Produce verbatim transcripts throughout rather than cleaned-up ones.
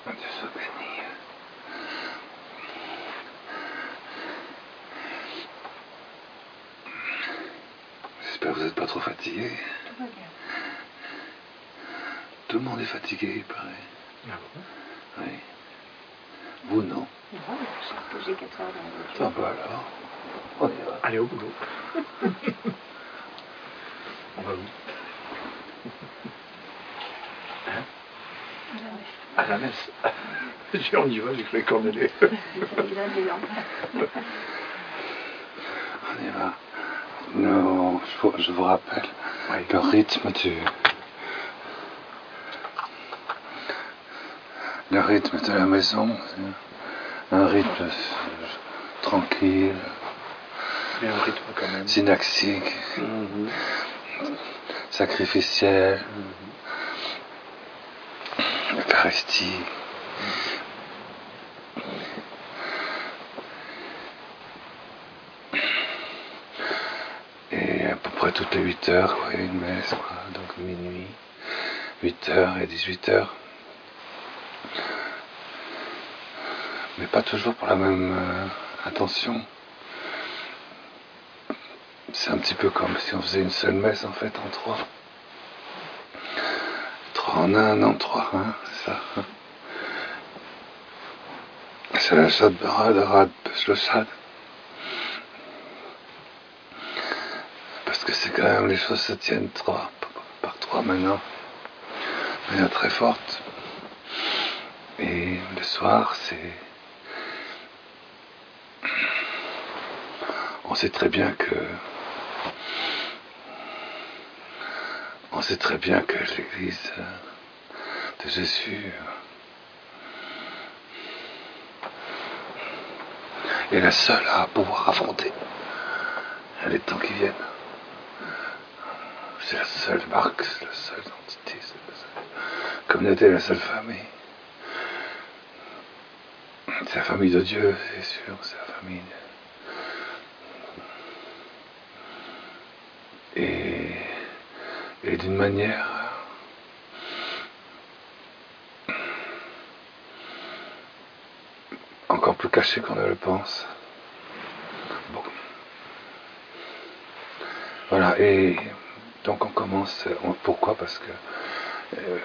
Dieu soit béni. J'espère que vous n'êtes pas trop fatigué. Tout va bien. Tout le monde est fatigué, il paraît. Ah bon? Oui. Vous, non? Non, je sais que j'ai quatre heures dans la voiture. Ah bah alors, on y va. Allez au boulot. On va où? Hein? À la messe. J'ai on y va, j'ai fait corneler. C'est ça, les gens. On y va. Non, je vous, je vous rappelle Oui. le rythme du... Le rythme de la maison, c'est un rythme euh, tranquille, Mais un rythme quand même. synaxique, Mhm. sacrificiel, Mhm. Eucharistie. Et à peu près toutes les huit heures, quoi, il y a une messe, quoi, donc minuit, huit heures et dix-huit heures. Mais pas toujours pour la même euh, intention. C'est un petit peu comme si on faisait une seule messe en fait en trois. Trois en un, non trois, hein, c'est ça. C'est la Shad Barad, Arad, le Shad. Parce que c'est quand même, les choses se tiennent trois, par trois maintenant. De manière très forte. Et le soir, c'est... On sait très bien que... On sait très bien que l'Église de Jésus est la seule à pouvoir affronter les temps qui viennent. C'est la seule marque, c'est la seule entité, c'est la seule communauté, la seule famille. C'est la famille de Dieu, c'est sûr, c'est la famille. Et, et d'une manière encore plus cachée qu'on ne le pense. Bon. Voilà, et donc on commence. On, pourquoi? Parce que euh,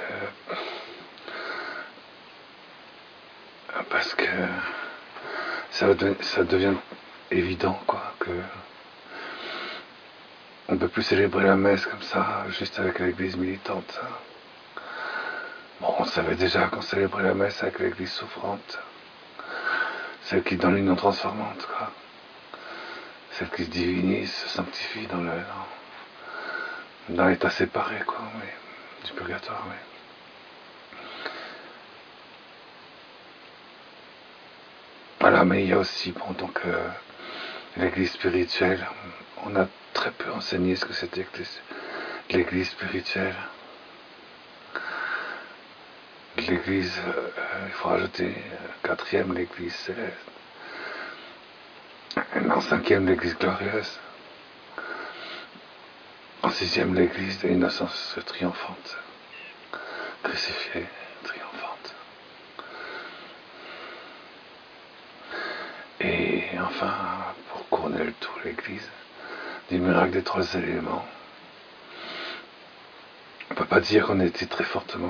parce que ça, ça devient évident, quoi, que on ne peut plus célébrer la messe comme ça, juste avec l'église militante. Bon, on savait déjà qu'on célébrait la messe avec l'église souffrante, celle qui donne l'union transformante, quoi. Celle qui se divinise, se sanctifie dans le dans, dans l'état séparé, quoi, oui, du purgatoire, oui. Voilà, mais il y a aussi, bon, donc, euh, l'église spirituelle. On a très peu enseigné ce que c'était que l'église spirituelle. L'église, euh, il faut rajouter euh, quatrième, l'église céleste. En cinquième, l'église glorieuse. En sixième, l'église de l'innocence triomphante. Crucifiée, triomphante. Et enfin, pour couronner le tout, l'église du miracle des trois éléments. On ne peut pas dire qu'on était très fortement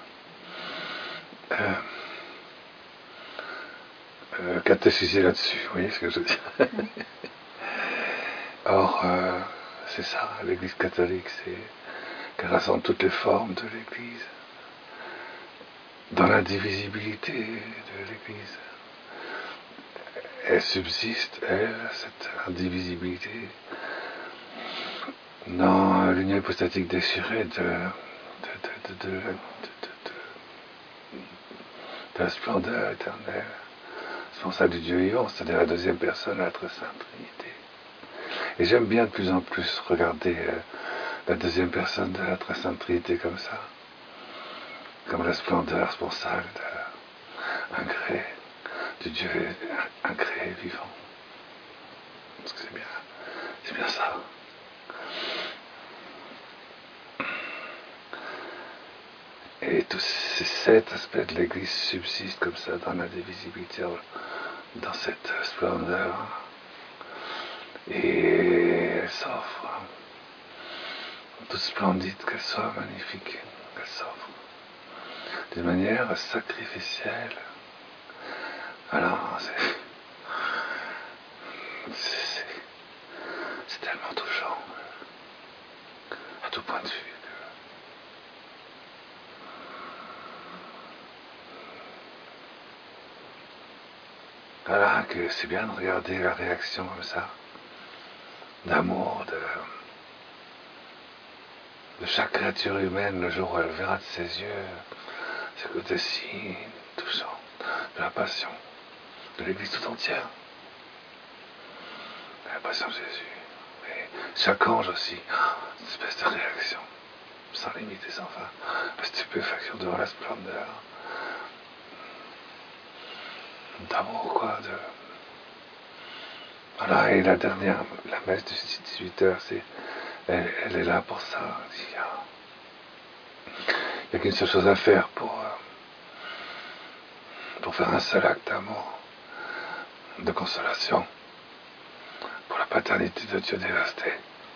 euh, euh, catéchisé là-dessus, vous voyez ce que je veux dire. Or, euh, c'est ça, l'église catholique, c'est qu'elle rassemble toutes les formes de l'église, dans l'indivisibilité de l'église. Elle subsiste, elle, cette indivisibilité, dans l'union hypostatique déchirée de, de, de, de, de, de, de, de la splendeur éternelle. C'est pour ça du Dieu vivant, c'est-à-dire la deuxième personne, la très sainte Trinité. Et j'aime bien de plus en plus regarder euh, la deuxième personne de la très sainte Trinité comme ça, comme la splendeur sponsale d'un gré, du Dieu incréé vivant. Parce que c'est bien, c'est bien ça. Et tous ces sept aspects de l'Église subsistent comme ça dans l'indivisibilité, dans cette splendeur. Et elle s'offre, toute splendide qu'elle soit, magnifique qu'elle s'offre, d'une manière sacrificielle. Alors, c'est, c'est, c'est tellement touchant, à tout point de vue. Voilà, que c'est bien de regarder la réaction comme ça, d'amour, de, de chaque créature humaine le jour où elle verra de ses yeux ce côté si touchant de la passion de l'Église tout entière, de la passion de Jésus. Et chaque ange aussi, une espèce de réaction, sans limite et sans fin, la stupéfaction devant la splendeur, d'amour quoi, de... Voilà, et la dernière, la messe de dix-huit heures, c'est, elle, elle est là pour ça. Il n'y a, il y a qu'une seule chose à faire pour, pour faire un seul acte d'amour, de consolation, pour la paternité de Dieu dévasté.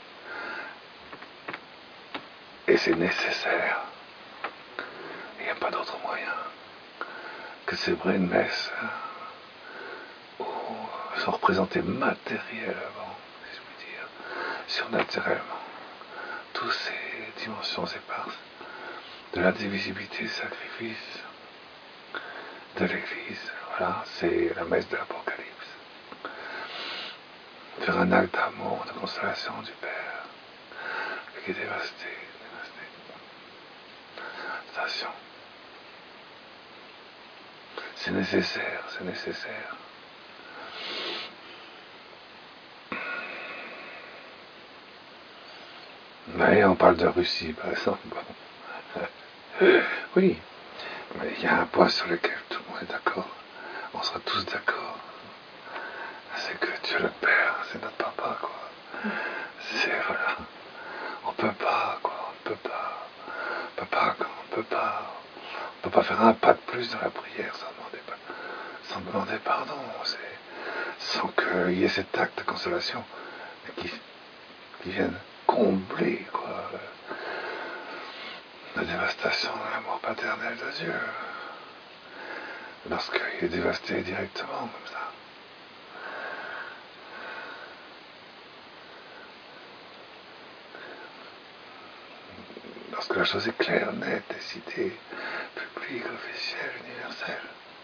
Et c'est nécessaire. Il n'y a pas d'autre moyen que célébrer une messe où sont représentés matériellement, si je puis dire, surnaturellement, toutes ces dimensions éparses de l'indivisibilité, du sacrifice de l'Église. Voilà, c'est la messe de l'Apocalypse. Faire un acte d'amour, de consolation du Père, qui est dévasté, dévasté. Attention. C'est nécessaire, c'est nécessaire. Mais on parle de Russie, par exemple. Oui, mais il y a un point sur lequel tout le monde est d'accord. On sera tous d'accord. C'est que Dieu le Père, c'est notre papa, quoi. C'est, voilà. On peut pas, quoi. On peut pas. On peut pas, quoi. On peut pas. On peut pas faire un pas de plus dans la prière sans demander, sans demander pardon. C'est, sans qu'il y ait cet acte de consolation qui, qui vienne combler, quoi, la dévastation de l'amour paternel de Dieu. Lorsqu'il est dévasté directement, comme ça. Lorsque la chose est claire, nette, décidée, publique, officielle, universelle.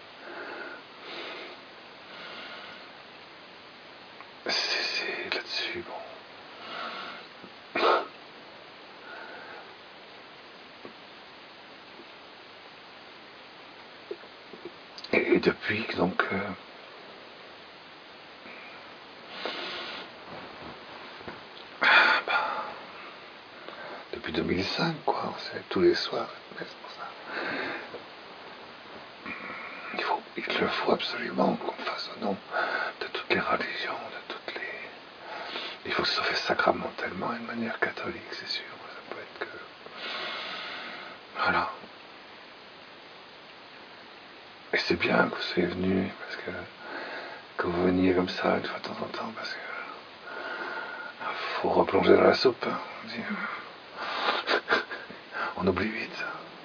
C'est, c'est là-dessus, bon. Et, et depuis, donc, euh, bah, depuis deux mille cinq, quoi, on fait tous les soirs, c'est pour ça. Il, faut, il le faut absolument qu'on fasse au nom de toutes les religions, de toutes les... Il faut que ça soit fait sacramentellement et de manière catholique, c'est sûr. Ça peut être que... Voilà. Et c'est bien que vous soyez venus, parce que, que vous veniez comme ça une fois de temps en temps, parce que faut replonger dans la soupe. Hein, on, dit, on oublie vite.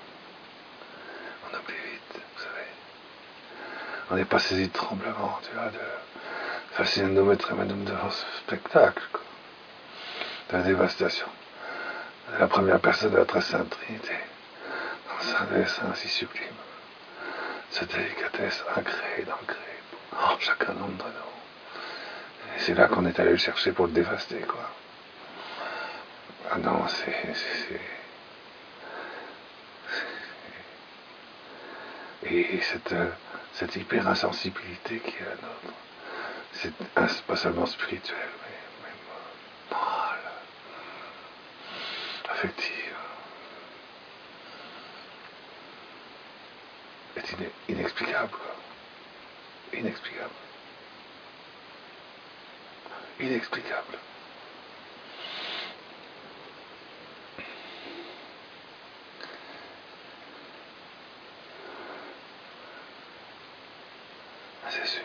On oublie vite, vous savez. On n'est pas saisi de tremblement, tu vois, de fascinum et tremendum devant ce spectacle, quoi. De la dévastation. De la première personne de la très sainte Trinité, dans un dessin si sublime. Cette délicatesse incréée d'ancrée en chacun d'entre nous. Et c'est là qu'on est allé le chercher pour le dévaster, quoi. Ah non, c'est... c'est, c'est et cette, cette hyper-insensibilité qui est la nôtre, c'est pas seulement spirituel, mais, mais morale, affective, est inexplicable, quoi. Inexplicable. Inexplicable. C'est sûr.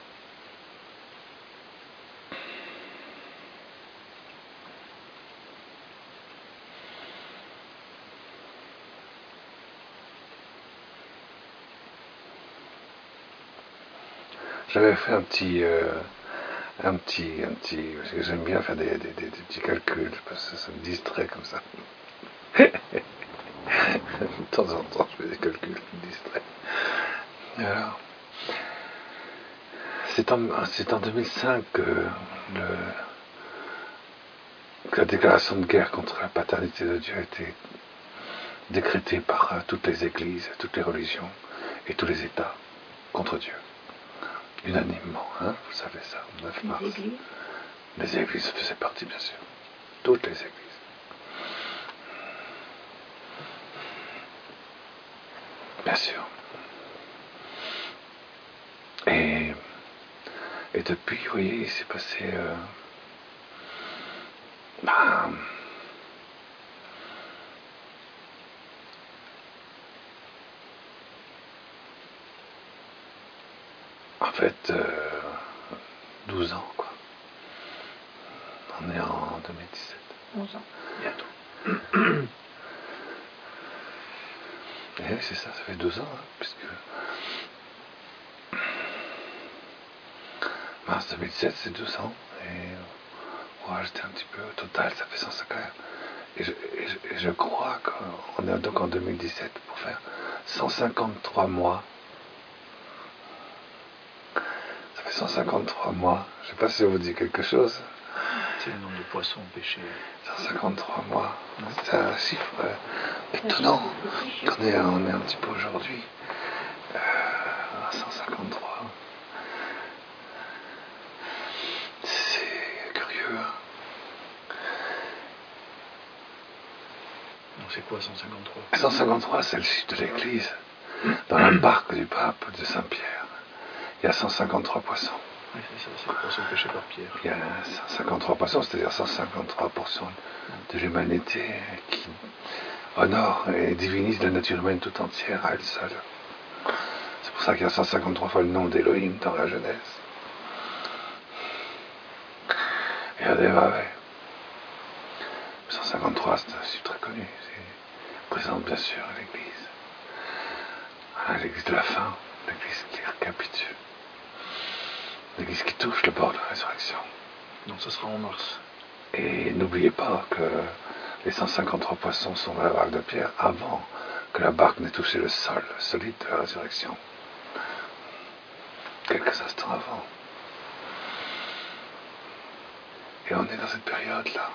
J'avais fait un petit, euh, un petit, un petit, parce que j'aime bien faire des, des, des, des petits calculs, parce que ça me distrait comme ça. De temps en temps, je fais des calculs qui me distraient. Alors, c'est en, c'est en deux mille cinq que, le, que la déclaration de guerre contre la paternité de Dieu a été décrétée par euh, toutes les églises, toutes les religions et tous les États contre Dieu. Unanimement, hein, vous savez ça, neuf mars. Les églises. Les églises faisaient partie, bien sûr. Toutes les églises. Bien sûr. Et, et depuis, vous voyez, il s'est passé... Euh, ben, en fait, euh, douze ans, quoi. On est en deux mille dix-sept. onze ans. Bientôt. Et oui, c'est ça, ça fait douze ans, hein, puisque... Mars deux mille sept, c'est douze ans. Et on va rajouter un petit peu. Au total, ça fait cent cinquante. Et je, et je, et je crois qu'on est donc en deux mille dix-sept pour faire cent cinquante-trois mois. Ça fait cent cinquante-trois mois. Je ne sais pas si ça vous dit quelque chose. C'est le nombre de poissons pêchés. cent cinquante-trois mois. C'est un chiffre euh, étonnant. On est, on est un petit peu aujourd'hui. Euh, cent cinquante-trois. C'est curieux. Donc c'est quoi cent cinquante-trois? cent cinquante-trois, c'est le chiffre de l'église. Dans la barque du pape de Saint-Pierre, il y a cent cinquante-trois poissons. Oui, c'est ça, c'est les poissons pêchés par Pierre. Il y a cent cinquante-trois poissons, c'est-à-dire cent cinquante-trois pour cent de l'humanité qui honore et divinise la nature humaine tout entière à elle seule. C'est pour ça qu'il y a cent cinquante-trois fois le nom d'Élohim dans la Genèse. Et à des ouais. cent cinquante-trois, c'est un chiffre très connu. C'est présente bien sûr à l'Église. À l'Église de la fin, l'Église qui récapitule. L'Église qui touche le bord de la résurrection. Donc ce sera en mars. Et n'oubliez pas que les cent cinquante-trois poissons sont dans la barque de Pierre avant que la barque n'ait touché le sol solide de la résurrection. Quelques instants avant. Et on est dans cette période-là.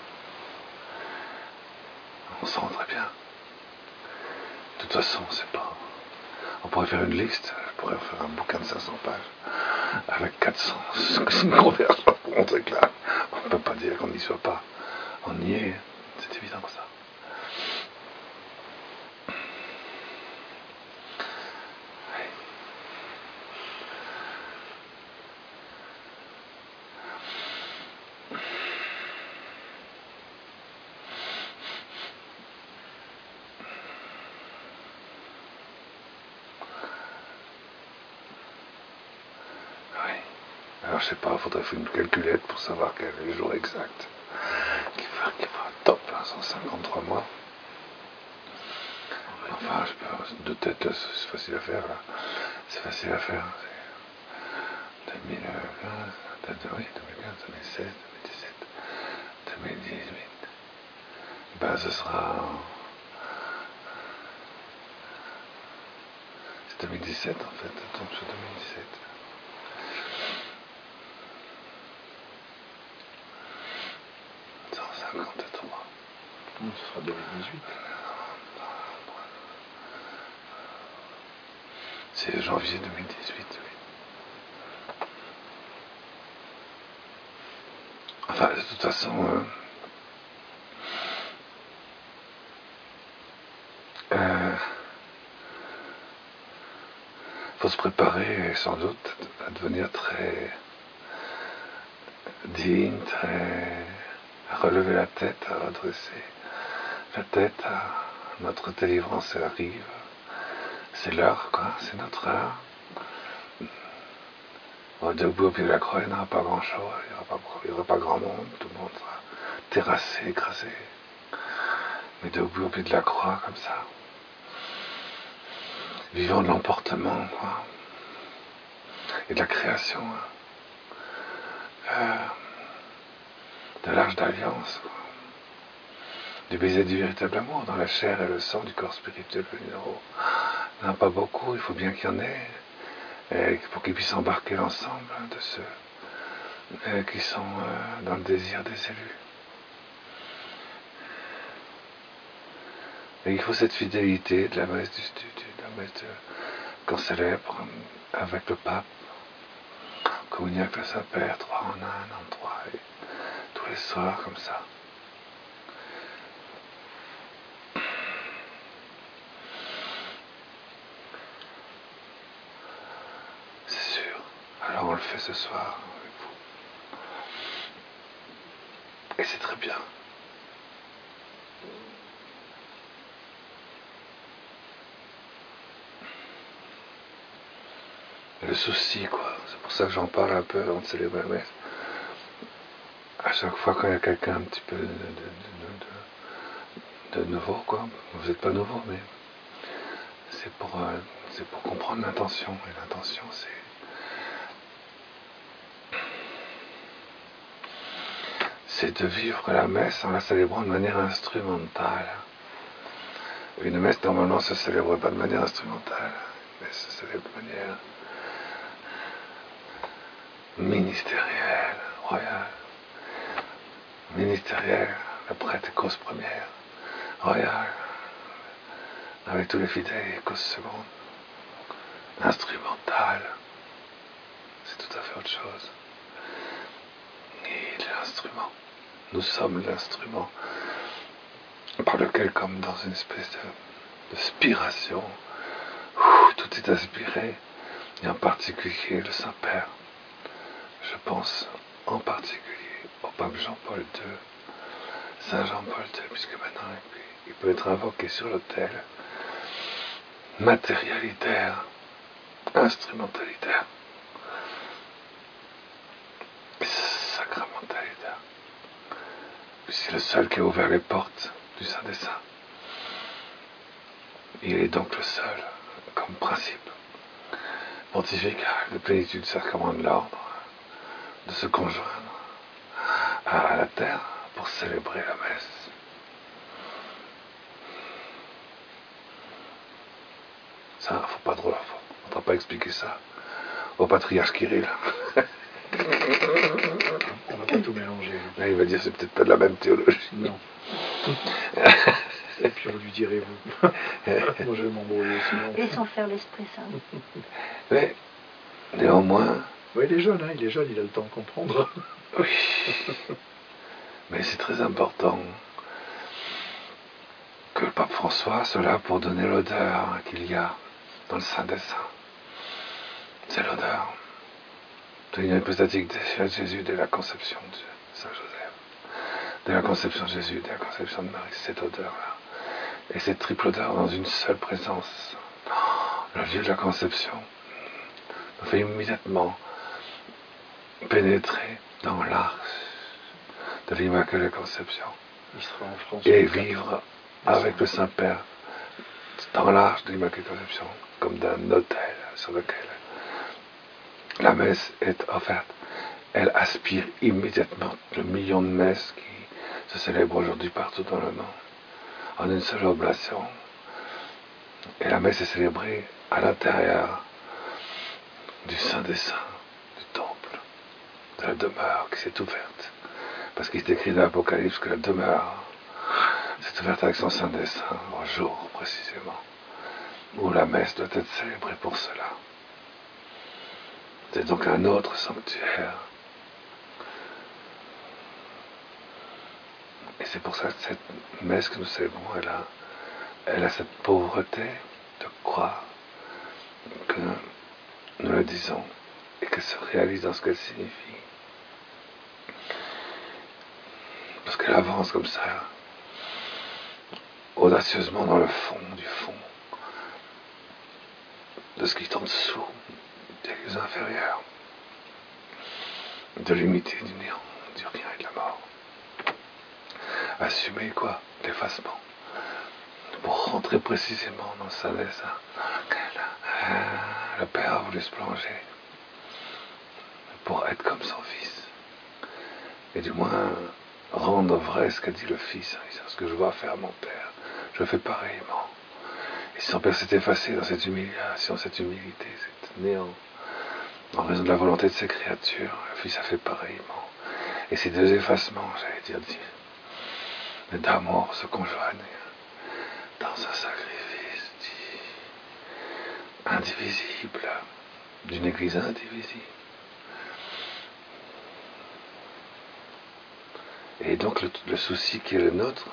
On sent très bien. De toute façon, on ne sait pas. On pourrait faire une liste, je pourrais faire un bouquin de cinq cents pages, avec quatre cents conversions pour montrer que là, on ne peut pas dire qu'on n'y soit pas. On y est, c'est évident que ça. Oui. Alors je sais pas, il faudrait faire une calculette pour savoir quel est le jour exact. Qui va, qui va top, hein, cent cinquante-trois mois. Enfin, je peux, de tête, c'est facile à faire. Là. C'est facile à faire. deux mille quinze, oui, deux mille quinze, deux mille seize, deux mille dix-sept, deux mille dix-huit. Ben, ce sera... C'est deux mille dix-sept en fait, ça tombe sur deux mille dix-sept. cent cinquante-trois. Non, ce sera deux mille dix-huit. C'est janvier deux mille dix-huit, oui. Enfin, de toute façon, euh, euh, faut se préparer sans doute à devenir très digne, très à relever la tête, à redresser la tête, à notre délivrance elle arrive. C'est l'heure, quoi, c'est notre heure. Bon, debout au pied de la croix, il n'y aura pas grand-chose, il n'y aura, pas, il y aura pas grand monde, tout le monde sera terrassé, écrasé. Mais debout au pied de la croix, comme ça, vivant de l'emportement, quoi, et de la création, hein. euh, de l'âge d'alliance, quoi. Du baiser du véritable amour dans la chair et le sang du corps spirituel de l'Unero. Il n'y en a pas beaucoup, il faut bien qu'il y en ait, et pour qu'ils puissent embarquer l'ensemble de ceux euh, qui sont euh, dans le désir des élus. Et il faut cette fidélité de la messe du studio, de la messe de, qu'on célèbre avec le pape, communier avec le Saint-Père, trois en un, en trois, et tous les soirs comme ça. C'est sûr. Alors on le fait ce soir avec vous. Et c'est très bien. Le souci, quoi. C'est pour ça que j'en parle un peu avant de célébrer la messe. À chaque fois quand il y a quelqu'un un petit peu de, de, de, de, de nouveau, quoi. Vous n'êtes pas nouveau, mais c'est pour, euh, c'est pour comprendre l'intention. Et l'intention, c'est c'est de vivre la messe en la célébrant de manière instrumentale. Une messe, normalement, ne se célèbre pas de manière instrumentale, mais se célèbre de manière ministérielle, royale. Ministérielle, le prêtre est cause première. Royale, avec tous les fidèles, cause seconde. Instrumentale, c'est tout à fait autre chose. Et l'instrument, nous sommes l'instrument par lequel, comme dans une espèce de, de spiration, où tout est inspiré, et en particulier le Saint-Père. Je pense en particulier au pape Jean-Paul deux, Saint Jean-Paul deux, puisque maintenant il peut être invoqué sur l'autel, matérialitaire, instrumentalitaire, et sacramentalitaire, puisque c'est le seul qui a ouvert les portes du Saint des Saints. Il est donc le seul, comme principe pontifical de plénitude du sacrement de l'ordre, de se conjoindre à la terre pour célébrer la messe. Ça, faut pas trop, on ne va pas expliquer ça au patriarche Kirill. On va pas tout mélanger. Là, il va dire c'est peut-être pas de la même théologie. Non. Et puis on lui direz vous. Moi je vais m'embrouiller sinon. Laissons faire l'Esprit Saint. Mais néanmoins. Oui, il est jeune, hein, il est jeune, il a le temps de comprendre. Oui. Mais c'est très important que le pape François soit là pour donner l'odeur qu'il y a dans le Saint des Saints. C'est l'odeur. C'est une hypostatique de Jésus dès la conception de Saint Joseph. Dès la conception de Jésus, dès la conception de Marie, cette odeur-là. Et cette triple odeur dans une seule présence. Le lieu de la conception nous fait immédiatement pénétrer dans l'arche de l'Immaculée Conception. Il sera en France. Et vivre avec le Saint-Père dans l'arche de l'Immaculée Conception, comme d'un autel sur lequel la messe est offerte. Elle aspire immédiatement le million de messes qui se célèbrent aujourd'hui partout dans le monde, en une seule oblation. Et la messe est célébrée à l'intérieur du Saint des Saints, du temple, de la demeure qui s'est ouverte. Parce qu'il est écrit dans l'Apocalypse que la demeure s'est ouverte avec son Saint des Saints, au jour précisément, où la messe doit être célébrée pour cela. C'est donc un autre sanctuaire. Et c'est pour ça que cette messe que nous célébrons, elle a, elle a cette pauvreté de croire que nous la disons et qu'elle se réalise dans ce qu'elle signifie. Parce qu'elle avance comme ça, audacieusement dans le fond du fond de ce qui est en dessous des lieux inférieurs. de l'unité du néant, du rien et de la mort. Assumer quoi? L'effacement. Pour rentrer précisément dans sa dessin, dans lequel euh, le Père a voulu se plonger, pour être comme son Fils. Et du moins, rendre vrai ce qu'a dit le Fils, en disant, ce que je vois faire mon Père, je fais pareillement. Et si son Père s'est effacé dans cette humiliation, cette humilité, cet néant, en raison de la volonté de ses créatures, le Fils a fait pareillement. Et ces deux effacements, j'allais dire, d'amour se conjoignent dans un sacrifice dit indivisible, d'une Église indivisible. Et donc le, le souci qui est le nôtre,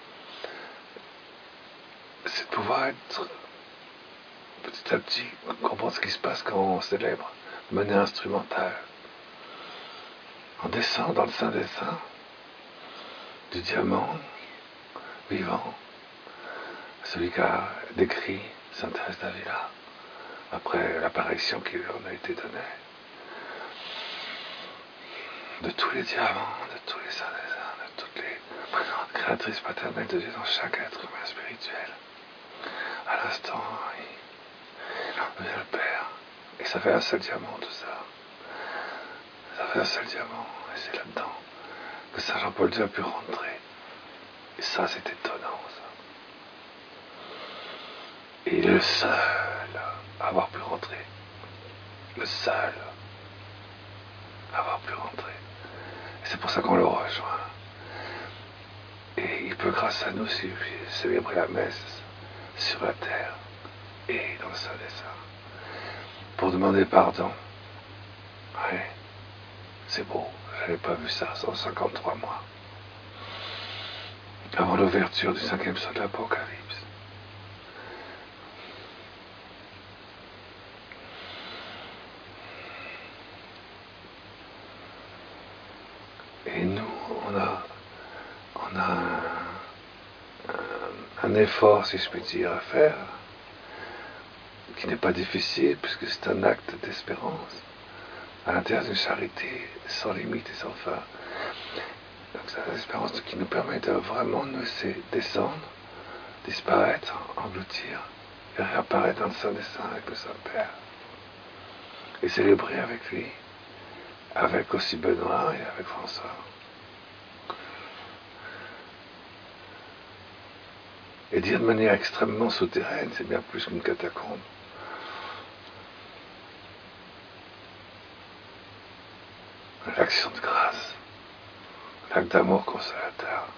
c'est de pouvoir être petit à petit, comprendre ce qui se passe quand on célèbre de manière instrumentale. On descend dans le Saint des Saints, du diamant vivant, celui qu'a décrit Sainte Thérèse d'Avila, après l'apparition qui lui en a été donnée, de tous les diamants, de tous les saints des saints, de toutes les créatrices paternelles de Dieu dans chaque être humain spirituel. À l'instant, il devient le Père. Et ça fait un seul diamant, tout ça. Ça fait un seul diamant, et c'est là-dedans que Saint Jean-Paul deux a pu rentrer. Et ça, c'est étonnant, ça. Et le seul à avoir pu rentrer, le seul à avoir pu rentrer. Et c'est pour ça qu'on le rejoint. Et il peut, grâce à nous, célébrer la messe sur la terre et dans le Saint des Saints, pour demander pardon. Oui, c'est beau, j'avais pas vu ça, cent cinquante-trois mois. Avant l'ouverture du cinquième sceau de l'Apocalypse. Et nous, on a, on a un, un, un effort, si je puis dire, à faire, qui n'est pas difficile, puisque c'est un acte d'espérance, à l'intérieur d'une charité sans limite et sans fin. Donc c'est une espérance qui nous permet de vraiment nous laisser descendre, disparaître, engloutir, et réapparaître dans le Saint des Saints avec le Saint-Père. Et célébrer avec lui, avec aussi Benoît et avec François. Et dire de manière extrêmement souterraine, c'est bien plus qu'une catacombe. L'action de grâce, l'acte d'amour consolateur,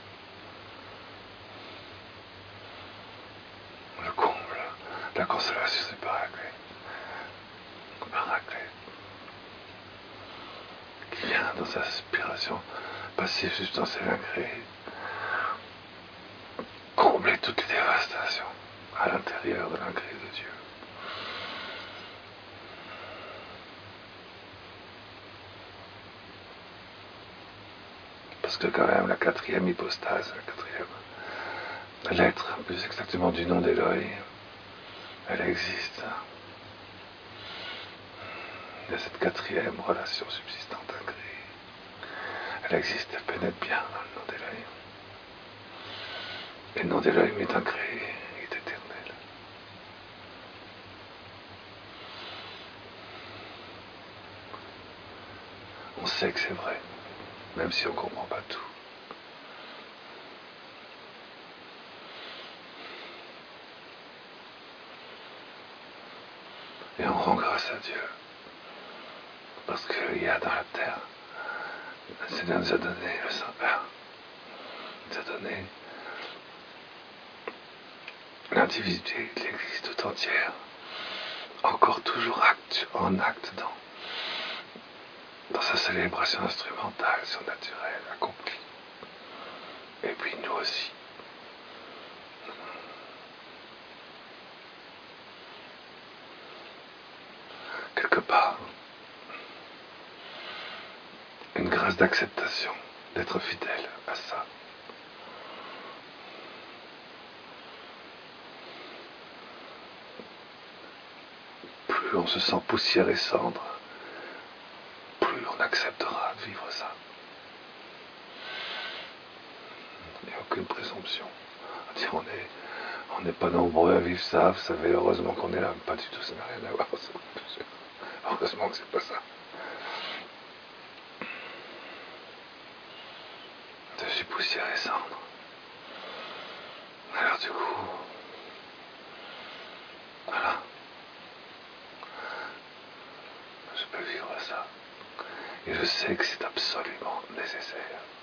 le comble, la consolation du Paraclet, le Paraclet, qui vient dans sa aspiration passive, substantielle, incréée, combler toutes les dévastations à l'intérieur de l'incré de Dieu. Parce que quand même la quatrième hypostase, la quatrième lettre, plus exactement du nom d'Éloi, elle existe. Il y a cette quatrième relation subsistante incréée. Elle existe, elle pénètre bien dans le nom d'Éloi. Et le nom d'Éloi est incréé, il est éternel. On sait que c'est vrai, même si on ne comprend pas tout. Et on rend grâce à Dieu, parce qu'il y a dans la terre, le Seigneur nous a donné le Saint-Père, nous a donné l'individualité de l'Église tout entière, encore toujours acte, en acte dans, dans sa célébration instrumentale, surnaturelle, accomplie. Et puis nous aussi. Quelque part, une grâce d'acceptation, d'être fidèle à ça. Plus on se sent poussière et cendre, plus on on acceptera de vivre ça. Il n'y a aucune présomption. Dire on est, on n'est pas nombreux à vivre ça, vous savez, heureusement qu'on est là. Pas du tout, ça n'a rien à voir. Heureusement que c'est pas ça. Je suis poussière et cendre. Alors du coup, voilà. Je peux vivre ça. Et je sais que c'est absolument nécessaire.